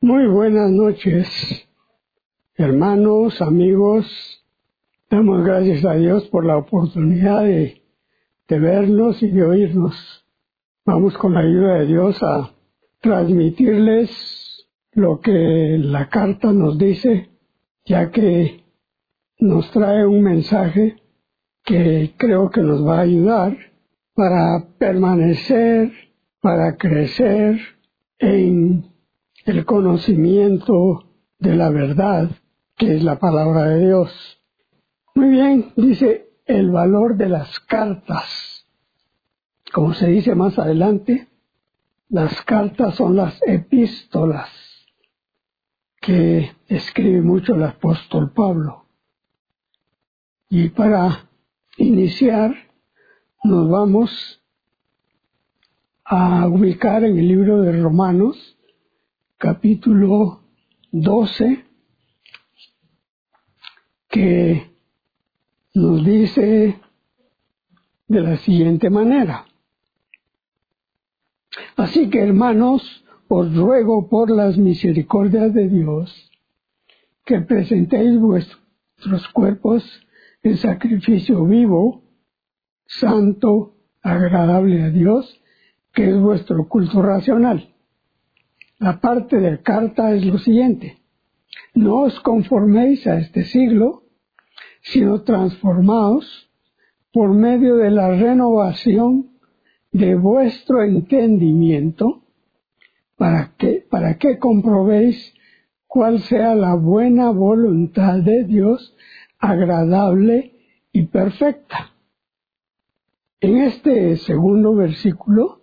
Muy buenas noches, hermanos, amigos. Damos gracias a Dios por la oportunidad de vernos y de oírnos. Vamos con la ayuda de Dios a transmitirles lo que la carta nos dice, ya que nos trae un mensaje que creo que nos va a ayudar para permanecer, para crecer en el conocimiento de la verdad, que es la palabra de Dios. Muy bien, dice el valor de las cartas. Como se dice más adelante, las cartas son las epístolas que escribe mucho el apóstol Pablo. Y para iniciar, nos vamos a ubicar en el libro de Romanos, capítulo 12, que nos dice de la siguiente manera: así que, hermanos, os ruego por las misericordias de Dios que presentéis vuestros cuerpos en sacrificio vivo, santo, agradable a Dios, que es vuestro culto racional. La parte de la carta es lo siguiente: no os conforméis a este siglo, sino transformaos por medio de la renovación de vuestro entendimiento, para que comprobéis cuál sea la buena voluntad de Dios, agradable y perfecta. En este segundo versículo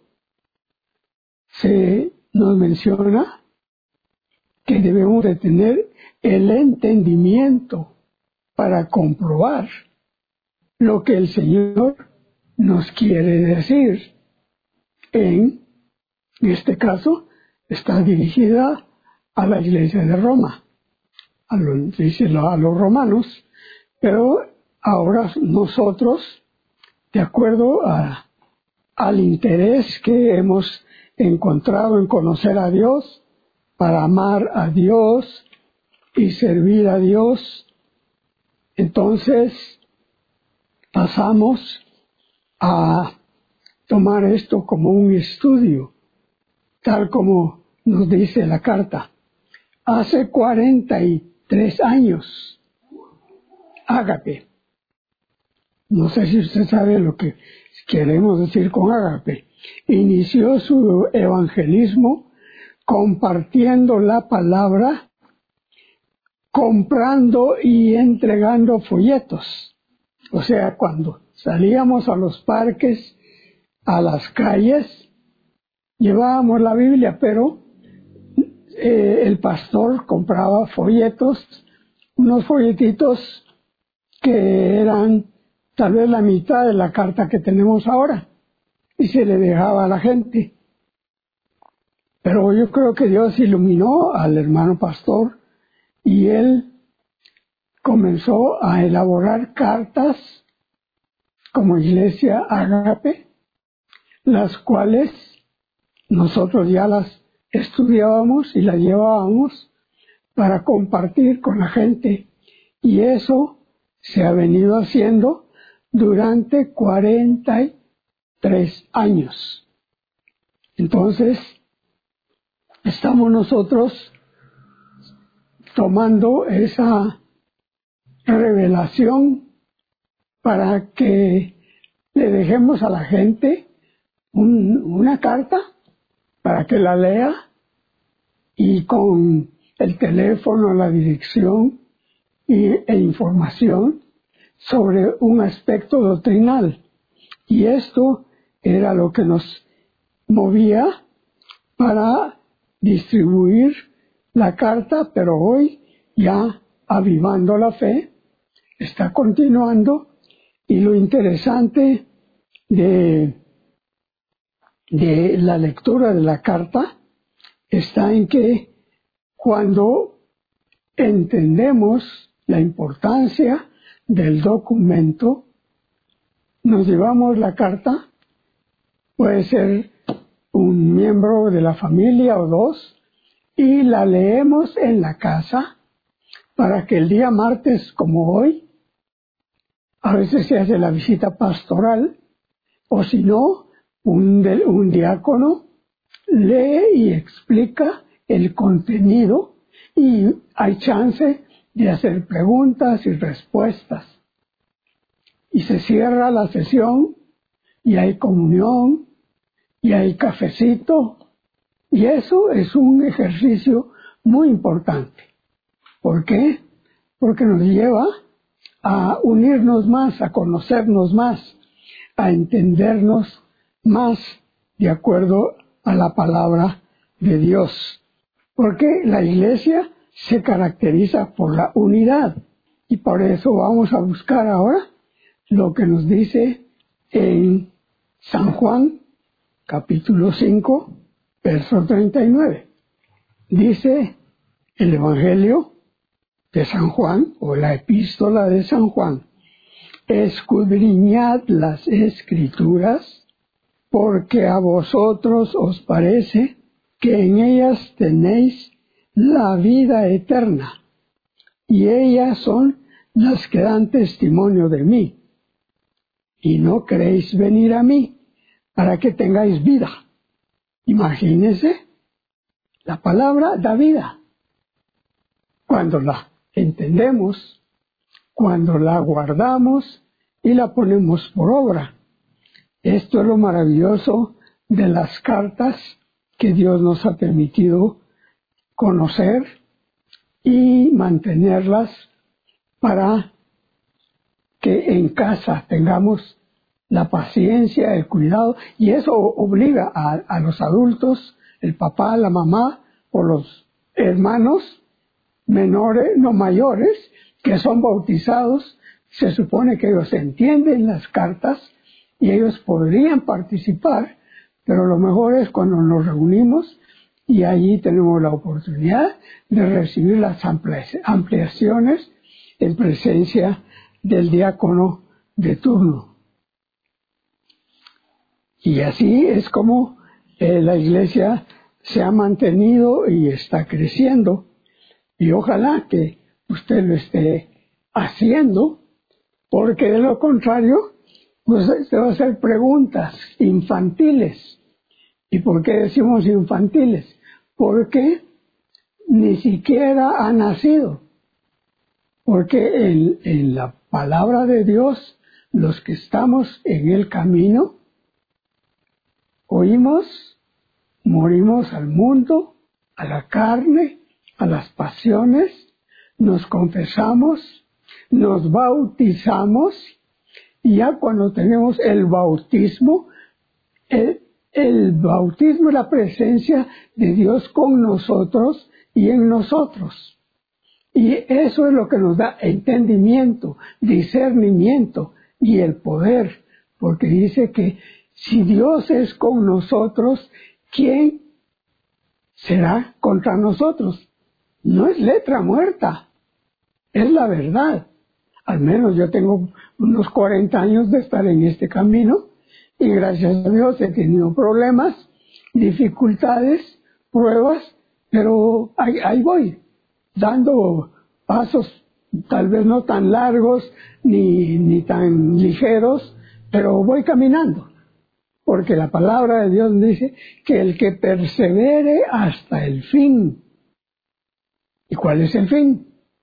se nos menciona que debemos de tener el entendimiento para comprobar lo que el Señor nos quiere decir. En este caso, está dirigida a la iglesia de Roma, a los romanos, pero ahora nosotros, de acuerdo al interés que hemos encontrado en conocer a Dios, para amar a Dios y servir a Dios, entonces pasamos a tomar esto como un estudio, tal como nos dice la carta. Hace 43 años, ágape. No sé si usted sabe lo que queremos decir con ágape. Inició su evangelismo compartiendo la palabra, comprando y entregando folletos. O sea, cuando salíamos a los parques, a las calles, llevábamos la Biblia, pero el pastor compraba folletos, unos folletitos que eran tal vez la mitad de la carta que tenemos ahora, y se le dejaba a la gente. Pero yo creo que Dios iluminó al hermano pastor y él comenzó a elaborar cartas como iglesia ágape, las cuales nosotros ya las estudiábamos y las llevábamos para compartir con la gente, y eso se ha venido haciendo durante 43 años. Entonces, estamos nosotros tomando esa revelación para que le dejemos a la gente una carta para que la lea, y con el teléfono, la dirección e información sobre un aspecto doctrinal. Y esto era lo que nos movía para distribuir la carta, pero hoy ya Avivando la Fe está continuando, y lo interesante de la lectura de la carta está en que cuando entendemos la importancia del documento, nos llevamos la carta, puede ser un miembro de la familia o dos, y la leemos en la casa para que el día martes como hoy, a veces se hace la visita pastoral, o si no, un diácono lee y explica el contenido y hay chance de hacer preguntas y respuestas. Y se cierra la sesión y hay comunión y hay cafecito. Y eso es un ejercicio muy importante. ¿Por qué? Porque nos lleva a unirnos más, a conocernos más, a entendernos más de acuerdo a la palabra de Dios. Porque la iglesia se caracteriza por la unidad. Y por eso vamos a buscar ahora lo que nos dice en San Juan, capítulo 5, verso 39. Dice el Evangelio de San Juan, o la epístola de San Juan: escudriñad las Escrituras, porque a vosotros os parece que en ellas tenéis la vida eterna, y ellas son las que dan testimonio de mí. Y no queréis venir a mí para que tengáis vida. Imagínense, la palabra da vida. Cuando la entendemos, cuando la guardamos y la ponemos por obra. Esto es lo maravilloso de las cartas que Dios nos ha permitido conocer y mantenerlas para que en casa tengamos la paciencia, el cuidado, y eso obliga a los adultos, el papá, la mamá o los hermanos menores, no mayores, que son bautizados. Se supone que ellos entienden las cartas y ellos podrían participar, pero lo mejor es cuando nos reunimos y allí tenemos la oportunidad de recibir las ampliaciones en presencia del diácono de turno. Y así es como la iglesia se ha mantenido y está creciendo. Y ojalá que usted lo esté haciendo, porque de lo contrario, pues se va a hacer preguntas infantiles. ¿Y por qué decimos infantiles? Porque ni siquiera ha nacido. Porque en la palabra de Dios, los que estamos en el camino, oímos, morimos al mundo, a la carne, a las pasiones, nos confesamos, nos bautizamos, y ya cuando tenemos el bautismo, el bautismo es la presencia de Dios con nosotros y en nosotros. Y eso es lo que nos da entendimiento, discernimiento y el poder, porque dice que si Dios es con nosotros, ¿quién será contra nosotros? No es letra muerta, es la verdad. Al menos yo tengo unos 40 años de estar en este camino y gracias a Dios he tenido problemas, dificultades, pruebas, pero ahí voy, dando pasos tal vez no tan largos ni tan ligeros, pero voy caminando. Porque la palabra de Dios dice que el que persevere hasta el fin. ¿Y cuál es el fin?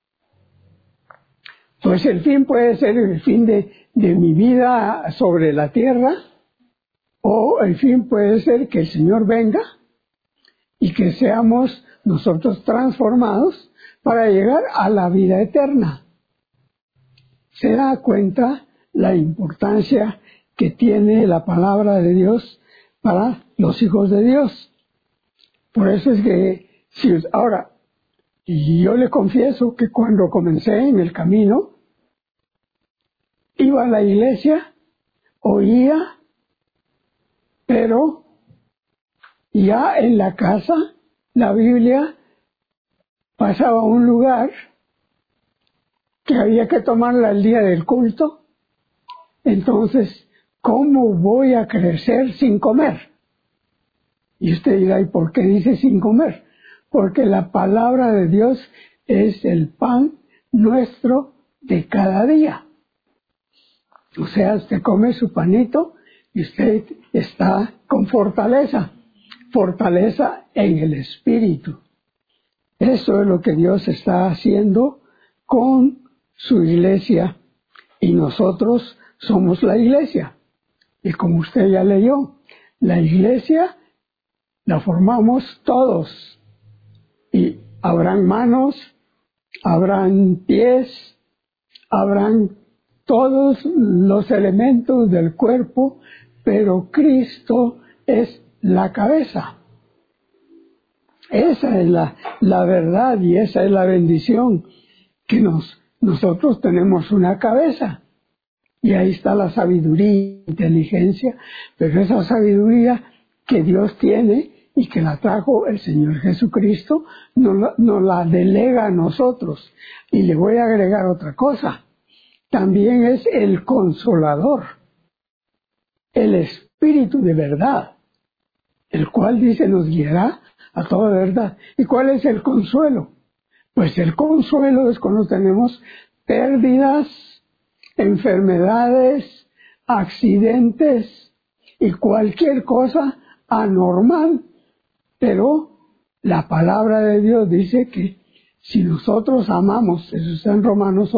Pues el fin puede ser el fin de mi vida sobre la tierra, o el fin puede ser que el Señor venga y que seamos nosotros transformados para llegar a la vida eterna. Se da cuenta la importancia que tiene la palabra de Dios para los hijos de Dios. Por eso es que, ahora, yo le confieso que cuando comencé en el camino, iba a la iglesia, oía, pero ya en la casa, la Biblia pasaba a un lugar que había que tomarla el día del culto. Entonces, ¿cómo voy a crecer sin comer? Y usted dirá, ¿y por qué dice sin comer? porque la palabra de Dios es el pan nuestro de cada día. O sea, usted come su panito y usted está con fortaleza, fortaleza en el espíritu. Eso es lo que Dios está haciendo con su iglesia y nosotros somos la iglesia. Y como usted ya leyó, la iglesia la formamos todos y habrán manos, habrán pies, habrán todos los elementos del cuerpo, pero Cristo es la cabeza. Esa es la verdad y esa es la bendición, que nosotros tenemos una cabeza. Y ahí está la sabiduría, inteligencia, pero esa sabiduría que Dios tiene y que la trajo el Señor Jesucristo, nos la delega a nosotros. Y le voy a agregar otra cosa. También es el consolador, el Espíritu de verdad, el cual dice nos guiará a toda verdad. ¿Y cuál es el consuelo? Pues el consuelo es cuando tenemos pérdidas, enfermedades, accidentes y cualquier cosa anormal. Pero la palabra de Dios dice que si nosotros amamos, eso está en Romanos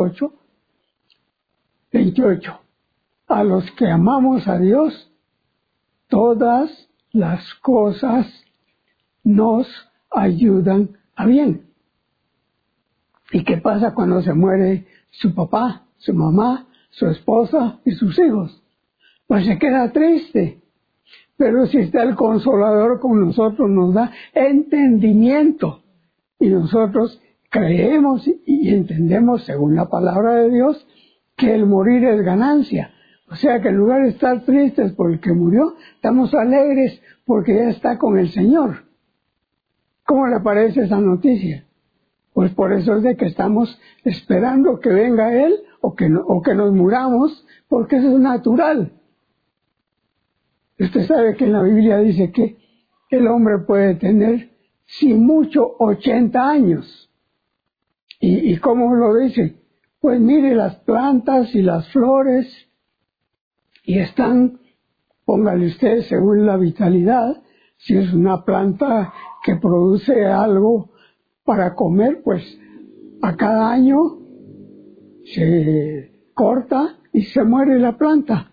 8:28, a los que amamos a Dios, todas las cosas nos ayudan a bien. ¿Y qué pasa cuando se muere su papá, su mamá, su esposa y sus hijos? Pues se queda triste. Pero si está el Consolador con nosotros, nos da entendimiento. Y nosotros creemos y entendemos, según la palabra de Dios, que el morir es ganancia. O sea que en lugar de estar tristes por el que murió, estamos alegres porque ya está con el Señor. ¿Cómo le parece esa noticia? Pues por eso es de que estamos esperando que venga Él o que nos muramos, porque eso es natural. Usted sabe que en la Biblia dice que el hombre puede tener, si mucho, 80 años. ¿Y cómo lo dice? Pues mire las plantas y las flores, y están, póngale usted según la vitalidad, si es una planta que produce algo para comer, pues a cada año se corta y se muere la planta,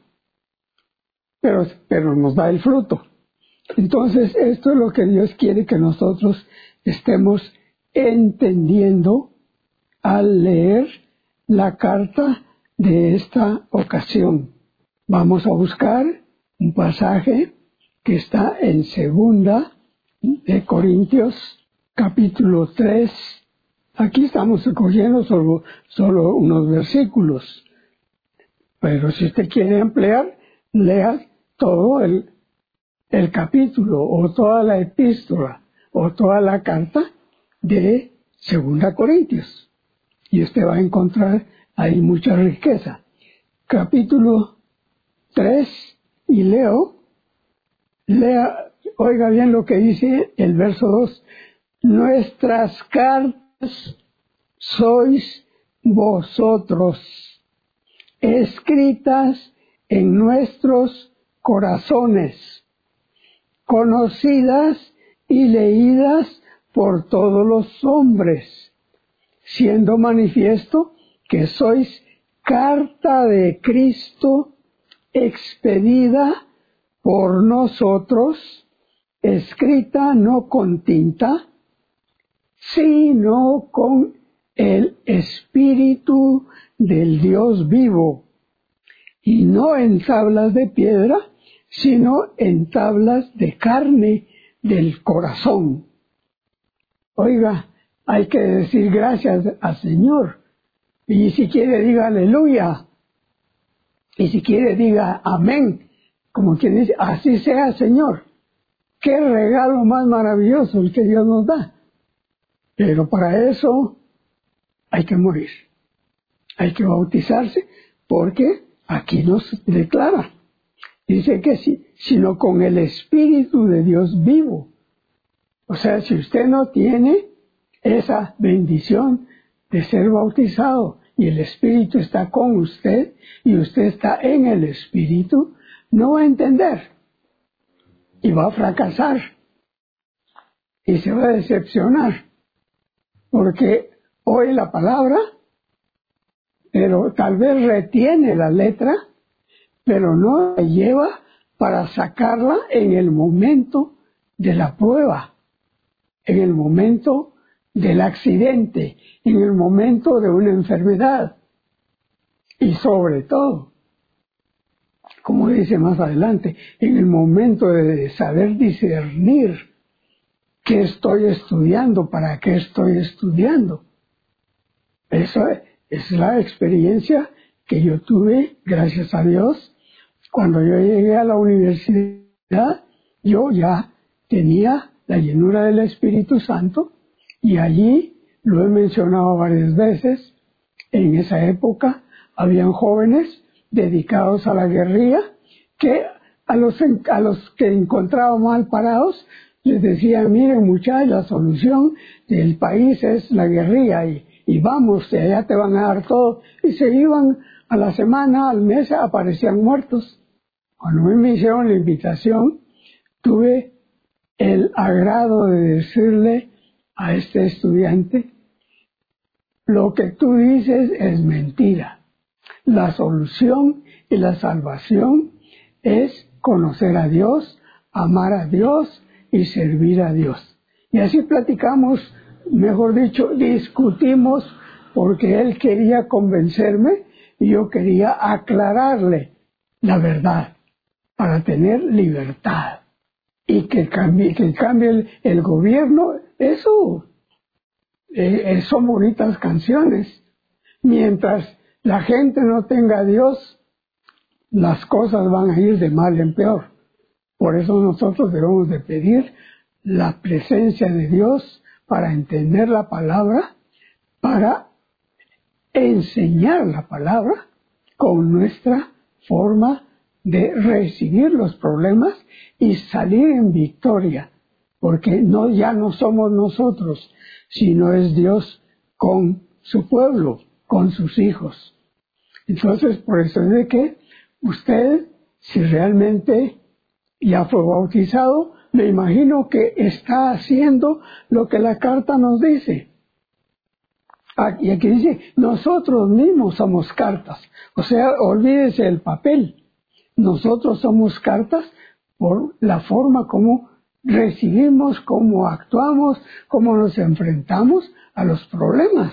pero nos da el fruto. Entonces esto es lo que Dios quiere que nosotros estemos entendiendo al leer la carta de esta ocasión. Vamos a buscar un pasaje que está en 2 de Corintios, capítulo 3. Aquí estamos escogiendo solo unos versículos. Pero si usted quiere ampliar, lea todo el capítulo o toda la epístola o toda la carta de 2 Corintios. Y usted va a encontrar ahí mucha riqueza. Capítulo 3, y lea, oiga bien lo que dice el verso 2. Nuestras cartas sois vosotros, escritas en nuestros corazones, conocidas y leídas por todos los hombres, siendo manifiesto que sois carta de Cristo expedida por nosotros, escrita no con tinta, sino con el Espíritu del Dios vivo, y no en tablas de piedra, sino en tablas de carne del corazón. Oiga, hay que decir gracias al Señor, y si quiere diga aleluya, y si quiere diga amén, como quien dice, así sea Señor. Qué regalo más maravilloso el que Dios nos da. Pero para eso hay que morir, hay que bautizarse, porque aquí nos declara, dice que sí, sino con el Espíritu de Dios vivo. O sea, si usted no tiene esa bendición de ser bautizado y el Espíritu está con usted y usted está en el Espíritu, no va a entender y va a fracasar y se va a decepcionar porque oye la palabra, pero tal vez retiene la letra, pero no la lleva para sacarla en el momento de la prueba, en el momento del accidente, en el momento de una enfermedad. Y sobre todo, como dice más adelante, en el momento de saber discernir qué estoy estudiando, para qué estoy estudiando. Esa es la experiencia que yo tuve, gracias a Dios. Cuando yo llegué a la universidad, yo ya tenía la llenura del Espíritu Santo y allí, lo he mencionado varias veces, en esa época habían jóvenes dedicados a la guerrilla que a los que encontraban mal parados les decían, miren muchachos, la solución del país es la guerrilla y vamos, allá te van a dar todo. Y se iban a la semana, al mes, aparecían muertos. Cuando me hicieron la invitación, tuve el agrado de decirle a este estudiante, lo que tú dices es mentira. La solución y la salvación es conocer a Dios, amar a Dios y servir a Dios. Y así platicamos, mejor dicho, discutimos, porque él quería convencerme y yo quería aclararle la verdad para tener libertad. Y que cambie el gobierno, eso son bonitas canciones. Mientras la gente no tenga a Dios, las cosas van a ir de mal en peor. Por eso nosotros debemos de pedir la presencia de Dios para entender la palabra, para enseñar la palabra con nuestra forma de recibir los problemas y salir en victoria, porque ya no somos nosotros, sino es Dios con su pueblo, con sus hijos. Entonces, por eso es de que usted, si realmente ya fue bautizado, me imagino que está haciendo lo que la carta nos dice. Y aquí dice, nosotros mismos somos cartas. O sea, olvídese del papel. Nosotros somos cartas por la forma como recibimos, cómo actuamos, cómo nos enfrentamos a los problemas.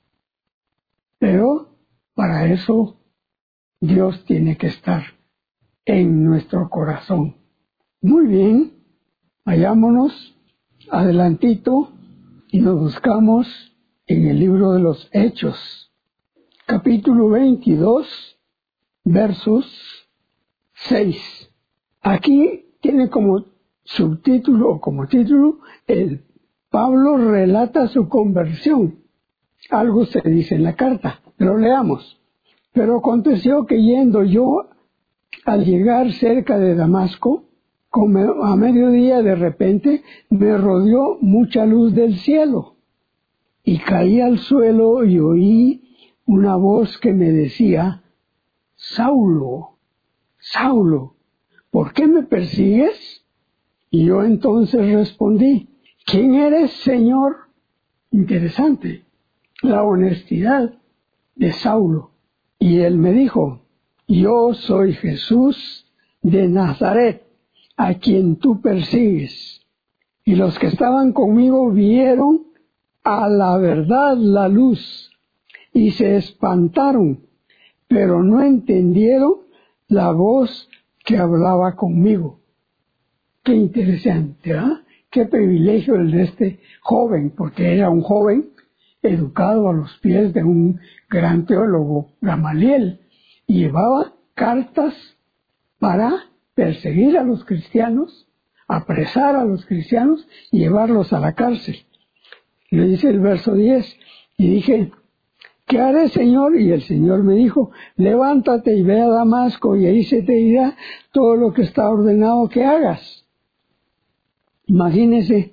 Pero para eso Dios tiene que estar en nuestro corazón. Muy bien, vayámonos adelantito y nos buscamos en el libro de los Hechos, capítulo 22, versos 6. Aquí tiene como subtítulo o como título, Pablo relata su conversión. Algo se dice en la carta, pero leamos. Pero aconteció que yendo yo al llegar cerca de Damasco, como a mediodía de repente me rodeó mucha luz del cielo y caí al suelo y oí una voz que me decía, Saulo, Saulo, ¿por qué me persigues? Y yo entonces respondí, ¿quién eres, Señor? Interesante, la honestidad de Saulo. Y él me dijo, yo soy Jesús de Nazaret, a quien tú persigues. Y los que estaban conmigo vieron a la verdad la luz y se espantaron, pero no entendieron la voz que hablaba conmigo. Qué interesante, ¿ah? Qué privilegio el de este joven, porque era un joven educado a los pies de un gran teólogo, Gamaliel, y llevaba cartas para perseguir a los cristianos, apresar a los cristianos y llevarlos a la cárcel. Le dice el verso 10, y dije, ¿qué haré, Señor? Y el Señor me dijo, levántate y ve a Damasco, y ahí se te dirá todo lo que está ordenado que hagas. Imagínese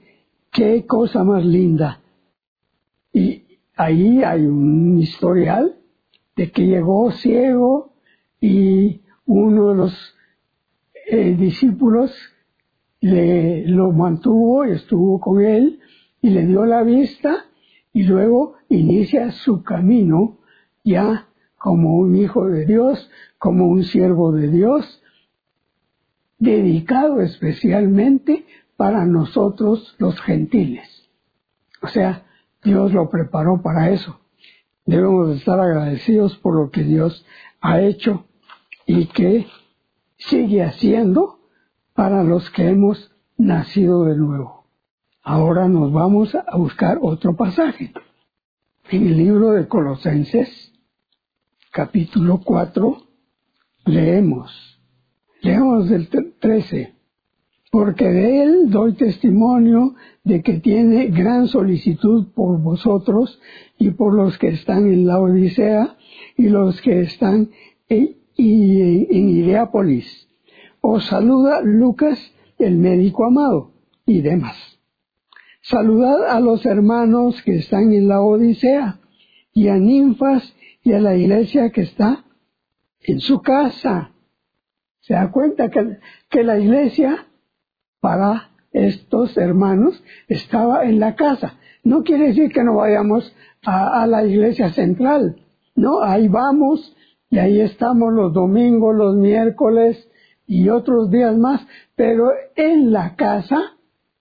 qué cosa más linda. Y ahí hay un historial de que llegó ciego y uno de los discípulos lo mantuvo y estuvo con él y le dio la vista y luego inicia su camino ya como un hijo de Dios, como un siervo de Dios, dedicado especialmente para nosotros los gentiles. O sea, Dios lo preparó para eso. Debemos estar agradecidos por lo que Dios ha hecho y que sigue haciendo para los que hemos nacido de nuevo. Ahora nos vamos a buscar otro pasaje. En el libro de Colosenses, capítulo 4, leemos del 13. Porque de él doy testimonio de que tiene gran solicitud por vosotros y por los que están en la Odisea y los que están en Hierápolis. Os saluda Lucas, el médico amado, y demás. Saludad a los hermanos que están en la Odisea y a Ninfas y a la iglesia que está en su casa. Se da cuenta que la iglesia para estos hermanos estaba en la casa. No quiere decir que no vayamos a la iglesia central. No, ahí vamos y ahí estamos los domingos, los miércoles y otros días más. Pero en la casa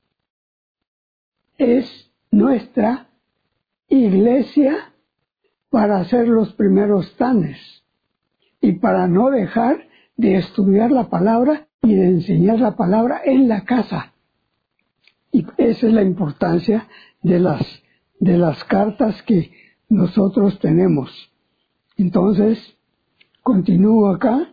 es nuestra iglesia para hacer los primeros tanes y para no dejar de estudiar la palabra y de enseñar la palabra en la casa. Y esa es la importancia de las cartas que nosotros tenemos. Entonces, continúo acá,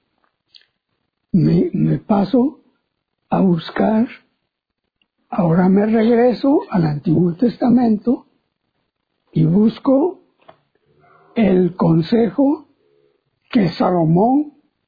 me paso a buscar, ahora me regreso al Antiguo Testamento y busco el consejo que Salomón,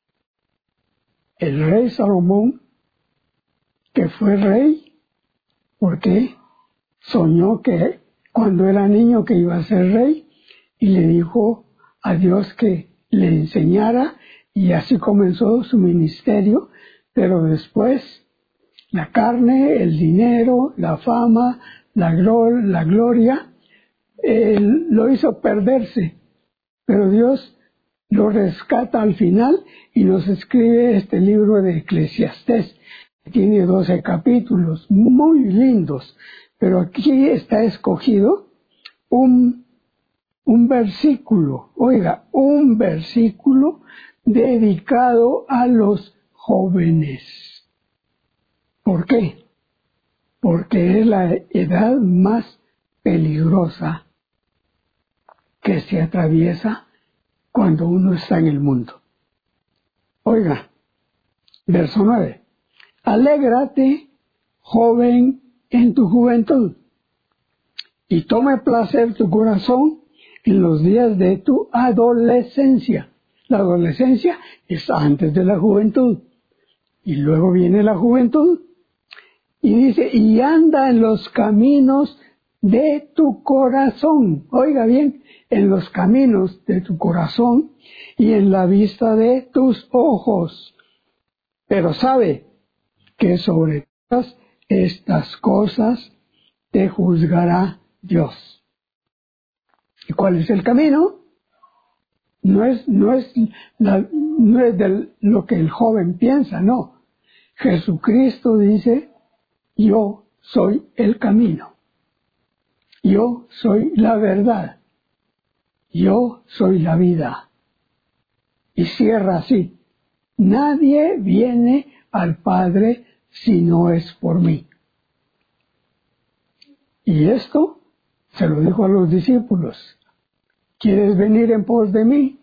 el rey Salomón, que fue rey, porque soñó que cuando era niño que iba a ser rey, y le dijo a Dios que le enseñara, y así comenzó su ministerio, pero después la carne, el dinero, la fama, la gloria, lo hizo perderse, pero Dios lo rescata al final y nos escribe este libro de Eclesiastés. Tiene 12 capítulos muy lindos, pero aquí está escogido un versículo, un versículo dedicado a los jóvenes. ¿Por qué? Porque es la edad más peligrosa que se atraviesa cuando uno está en el mundo. Verso 9. Alégrate, joven, en tu juventud, y tome placer tu corazón en los días de tu adolescencia. La adolescencia es antes de la juventud, y luego viene la juventud. Y dice, y anda en los caminos de tu corazón. Oiga bien, en los caminos de tu corazón y en la vista de tus ojos. Pero sabe que sobre todas estas cosas te juzgará Dios. ¿Y cuál es el camino? No es de lo que el joven piensa, no. Jesucristo dice, yo soy el camino. Yo soy la verdad. Yo soy la vida. Y cierra así. Nadie viene al Padre si no es por mí. Y esto se lo dijo a los discípulos. ¿Quieres venir en pos de mí?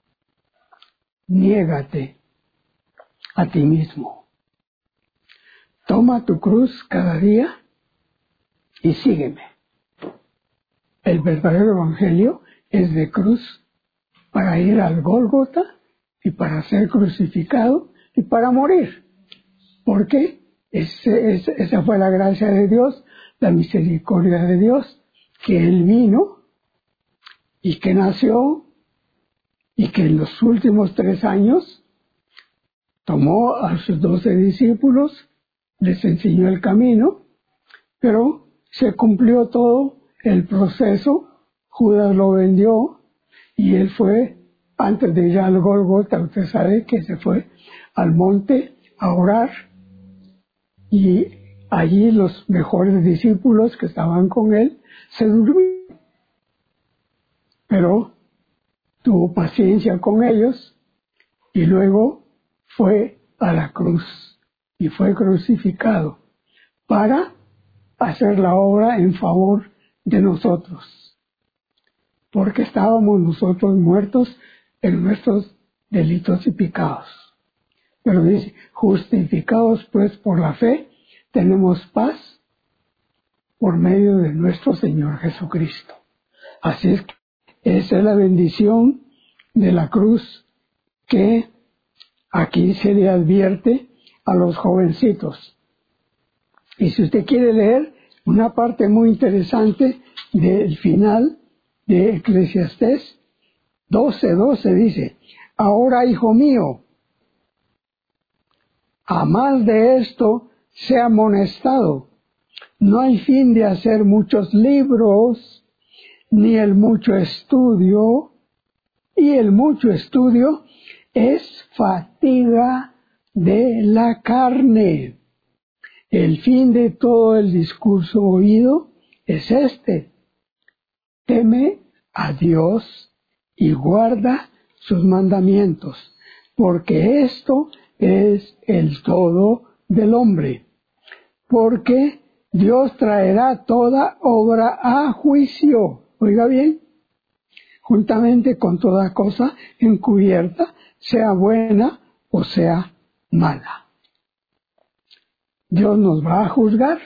Niégate a ti mismo. Toma tu cruz cada día y sígueme. El verdadero evangelio es de cruz para ir al Gólgota y para ser crucificado y para morir. ¿Por qué? Esa fue la gracia de Dios. la misericordia de Dios, que Él vino y que nació y que en los últimos 3 años tomó a sus 12 discípulos, les enseñó el camino, pero se cumplió todo el proceso. Judas lo vendió y él fue, antes de ir al Gólgota, usted sabe que se fue al monte a orar, y allí los mejores discípulos que estaban con él se durmieron, pero tuvo paciencia con ellos y luego fue a la cruz y fue crucificado para hacer la obra en favor de nosotros, porque estábamos nosotros muertos en nuestros delitos y pecados. Pero dice, justificados pues por la fe, tenemos paz por medio de nuestro Señor Jesucristo. Así es que esa es la bendición de la cruz que aquí se le advierte a los jovencitos. Y si usted quiere leer una parte muy interesante del final de Eclesiastés 12:12 dice, ahora, hijo mío, a más de esto sea amonestado. No hay fin de hacer muchos libros, ni el mucho estudio, y el mucho estudio es fatiga de la carne. El fin de todo el discurso oído es este: teme a Dios y guarda sus mandamientos, porque esto es el todo del hombre. Porque Dios traerá toda obra a juicio, oiga bien, juntamente con toda cosa encubierta, sea buena o sea mala. Dios nos va a juzgar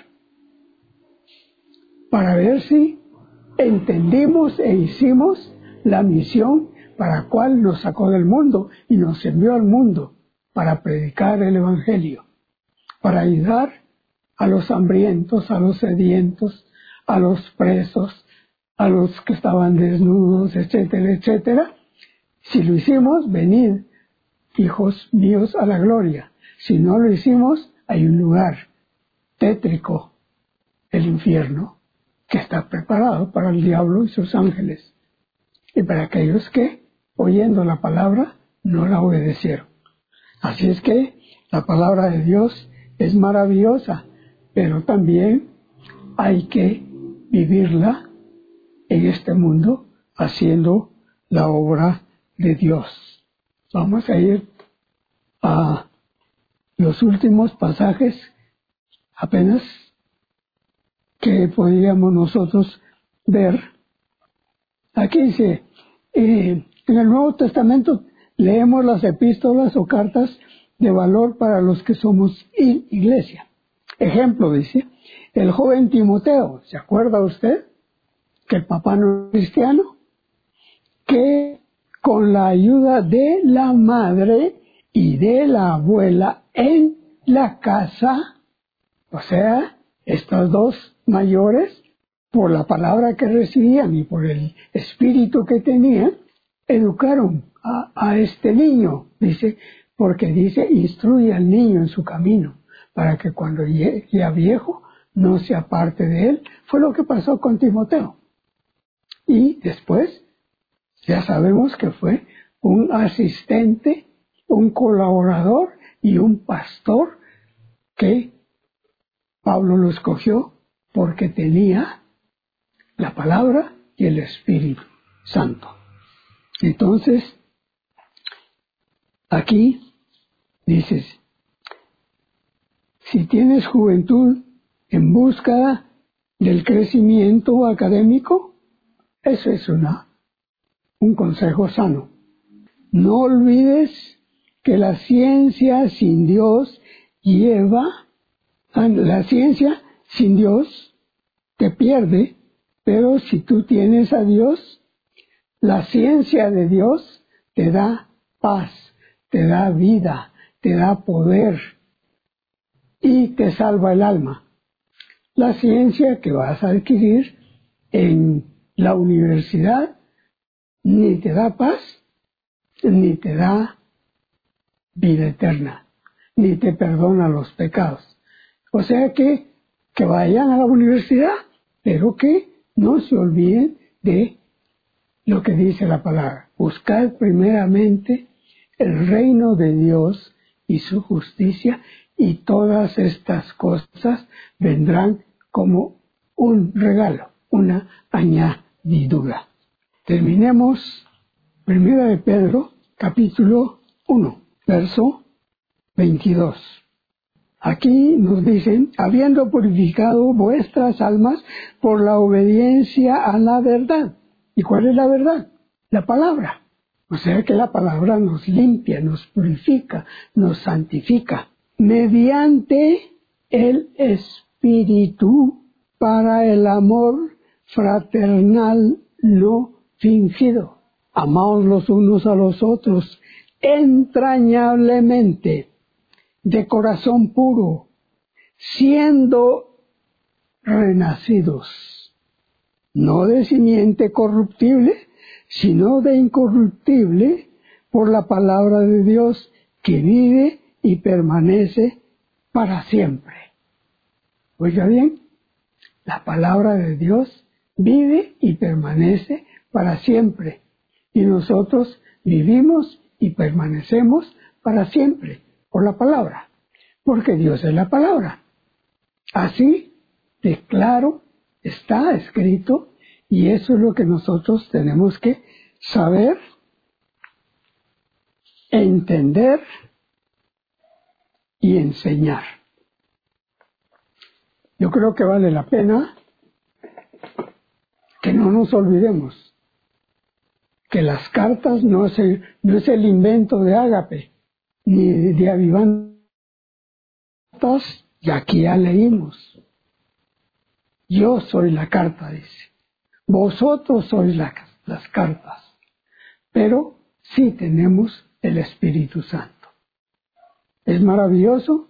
para ver si entendimos e hicimos la misión para la cual nos sacó del mundo y nos envió al mundo, para predicar el Evangelio, para ayudar a los hambrientos, a los sedientos, a los presos, a los que estaban desnudos, etcétera, etcétera. Si lo hicimos, venid, hijos míos, a la gloria. Si no lo hicimos, hay un lugar tétrico, el infierno, que está preparado para el diablo y sus ángeles, y para aquellos que, oyendo la palabra, no la obedecieron. Así es que la palabra de Dios es maravillosa, pero también hay que vivirla en este mundo haciendo la obra de Dios. Vamos a ir a los últimos pasajes apenas que podríamos nosotros ver. Aquí dice, en el Nuevo Testamento leemos las epístolas o cartas de valor para los que somos iglesia. Ejemplo, dice, el joven Timoteo, ¿se acuerda usted? Que el papá no es cristiano, que con la ayuda de la madre y de la abuela en la casa, o sea, estas dos mayores, por la palabra que recibían y por el espíritu que tenían, educaron a este niño, dice, porque dice, instruye al niño en su camino, para que cuando llegue ya viejo no se aparte de él. Fue lo que pasó con Timoteo. Y después, ya sabemos que fue un asistente, un colaborador y un pastor que Pablo lo escogió porque tenía la palabra y el Espíritu Santo. Entonces, aquí dices, si tienes juventud en busca del crecimiento académico, eso es un consejo sano. No olvides que la ciencia sin Dios la ciencia sin Dios te pierde, pero si tú tienes a Dios, la ciencia de Dios te da paz, te da vida, te da poder y te salva el alma. la ciencia que vas a adquirir en la universidad ni te da paz, ni te da vida eterna, ni te perdona los pecados. O sea que vayan a la universidad, pero que no se olviden de lo que dice la palabra. Buscad primeramente el reino de Dios y su justicia, y todas estas cosas vendrán como un regalo, una añadidura. Terminemos 1 de Pedro, capítulo 1, verso 22. Aquí nos dicen, habiendo purificado vuestras almas por la obediencia a la verdad. ¿Y cuál es la verdad? La palabra. O sea que la palabra nos limpia, nos purifica, nos santifica, mediante el Espíritu para el amor fraternal no fingido. Amaos los unos a los otros entrañablemente, de corazón puro, siendo renacidos, no de simiente corruptible, sino de incorruptible, por la palabra de Dios que vive y permanece para siempre. Oiga bien, la palabra de Dios vive y permanece para siempre, y nosotros vivimos y permanecemos para siempre por la palabra, porque Dios es la palabra. Así de claro está escrito, y eso es lo que nosotros tenemos que saber, entender y enseñar. Yo creo que vale la pena que no nos olvidemos que las cartas no es el invento de Ágape, ni de Avivantas, y aquí ya leímos. Yo soy la carta, dice. Vosotros sois las cartas, pero sí tenemos el Espíritu Santo. Es maravilloso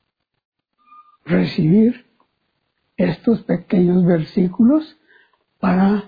recibir estos pequeños versículos para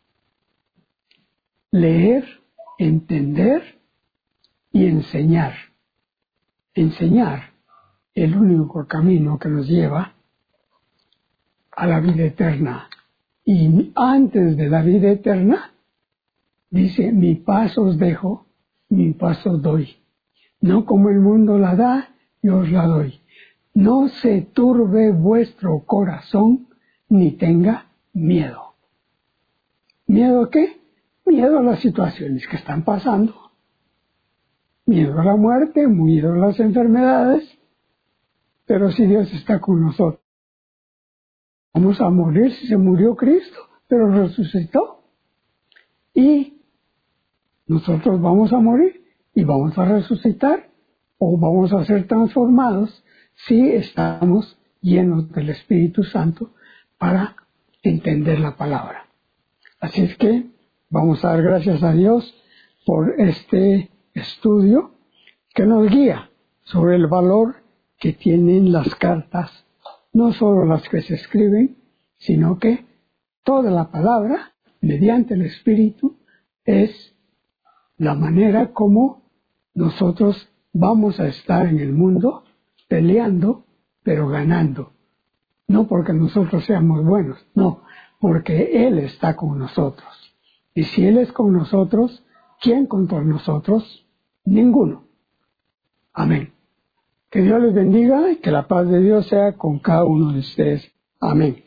leer, entender y enseñar. Enseñar el único camino que nos lleva a la vida eterna. Y antes de la vida eterna, dice, mi paz os dejo, mi paz os doy. No como el mundo la da, yo os la doy. No se turbe vuestro corazón, ni tenga miedo. ¿Miedo a qué? Miedo a las situaciones que están pasando. Miedo a la muerte, miedo a las enfermedades. Pero si Dios está con nosotros, vamos a morir si se murió Cristo, pero resucitó. Y nosotros vamos a morir y vamos a resucitar, o vamos a ser transformados si estamos llenos del Espíritu Santo para entender la palabra. Así es que vamos a dar gracias a Dios por este estudio que nos guía sobre el valor que tienen las cartas, no solo las que se escriben, sino que toda la palabra, mediante el Espíritu, es la manera como nosotros vamos a estar en el mundo peleando, pero ganando. No porque nosotros seamos buenos, no, porque Él está con nosotros. Y si Él es con nosotros, ¿quién contra nosotros? Ninguno. Amén. Que Dios les bendiga y que la paz de Dios sea con cada uno de ustedes. Amén.